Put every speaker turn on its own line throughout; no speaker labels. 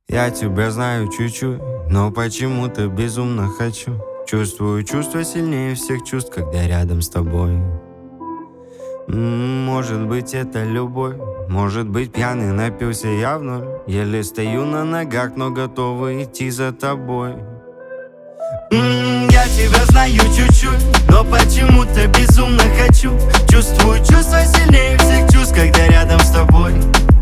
Я тебя знаю чуть-чуть, но почему-то безумно хочу. Чувствую чувства сильнее всех чувств, когда рядом с тобой. Может быть, это любовь. Может быть, пьяный напился я в ноль. Еле стою на ногах, но готовы идти за тобой. Я тебя знаю чуть-чуть, но почему-то безумно хочу. Чувствую чувства сильнее всех чувств, когда рядом с тобой.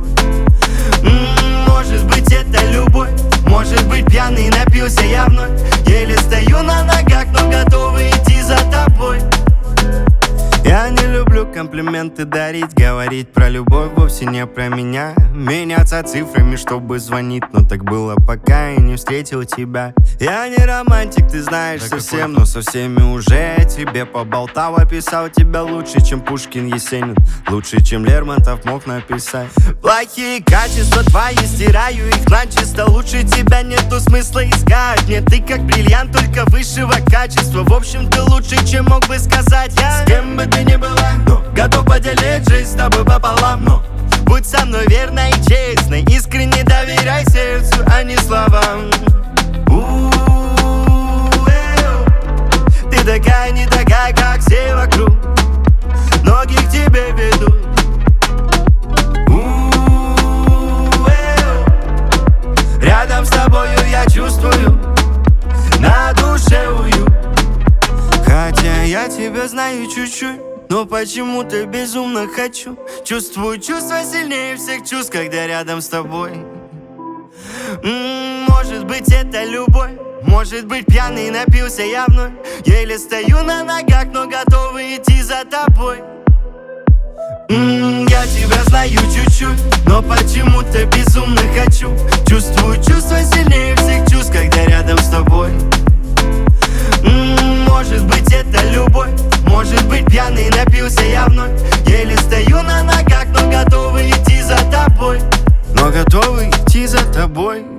Может быть, это любовь. Может быть, пьяный напился я вновь. Еле стою на ногах, но готовы идти за тобой. Я не люблю комплименты дарить, говорить про любовь вовсе не про меня. Меняться цифрами, чтобы звонить, но так было, пока я не встретил тебя. Я не романтик, ты знаешь, да совсем, но со всеми уже тебе поболтал. Описал тебя лучше, чем Пушкин, Есенин, лучше, чем Лермонтов мог написать. Плохие качества твои стираю их начисто. Лучше тебя нету смысла искать. Нет, ты как бриллиант, только высшего качества. В общем, ты лучше, чем мог бы сказать я. С кем бы ты ни была, готов поделить жизнь с тобой пополам, но будь со мной верной и честной. Искренне доверяй сердцу, а не словам. Ты такая, не такая, как все вокруг. Ноги к тебе ведут. Рядом с тобою я чувствую на душе уют. Хотя я тебя знаю чуть-чуть, но почему-то безумно хочу. Чувствую чувства сильнее всех чувств, когда рядом с тобой. Может быть, это любовь. Может быть, пьяный напился я вновь. Еле стою на ногах, но готовы идти за тобой. Я тебя знаю чуть-чуть, но почему-то безумно хочу. Чувствую чувства сильнее всех чувств, когда рядом с тобой. Может быть, это любовь. Может быть, пьяный напился я вновь. Еле стою на ногах, но готовы идти за тобой. Но готовы идти за тобой.